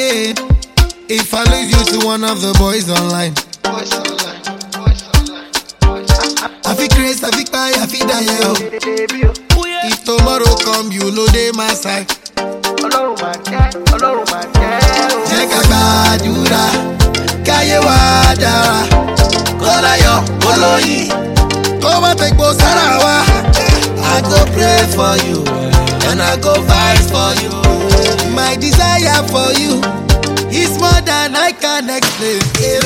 again. If I lose you to one of the boys online. I feel crazy, I feel cry, I feel die, yo. If tomorrow come, you know they my side. Check a badura, kaye wadara, kola yo, koloyi, koma take bosarawa. I go pray for you, and I go fight for you. My desire for you is more than I can explain.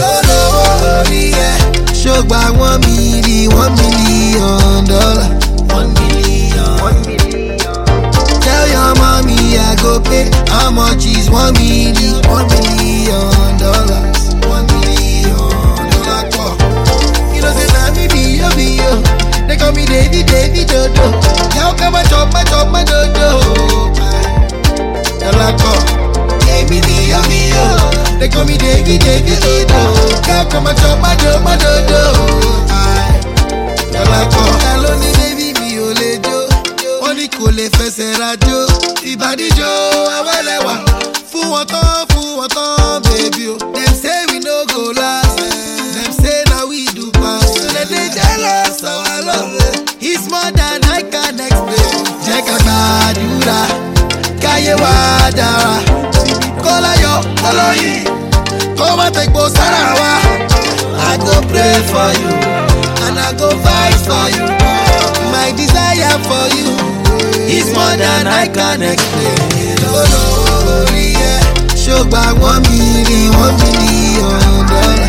Shogba $1 million, $1 million. $1 million. Tell your mommy I go pay. How much is $1 million? $1 million. $1 million. You know say na me be yo. They call me Davy Dodo. How come I chop my dodo? Give me the yo. They call me Davy Dodo. How come I chop my dodo? Hello ni baby mi o le jo. Oni kò lè fẹsẹ̀ rajo. Ìbàdí jo awẹ́lẹ́wà. Fún wọn tán baby o. Dem say we no go last. Dem say na we do pass. So they jealous of our love. It's more than I can explain. Jẹ́ ká gbàdúrà, káyé wa dára. Kọ́lá yọ, kọ́lọ́yìn, kó má take bó sára wa. I go pray for you, and I go fight for you. My desire for you is more than I can explain. Olórí ẹ̀ ṣó gba $1 million.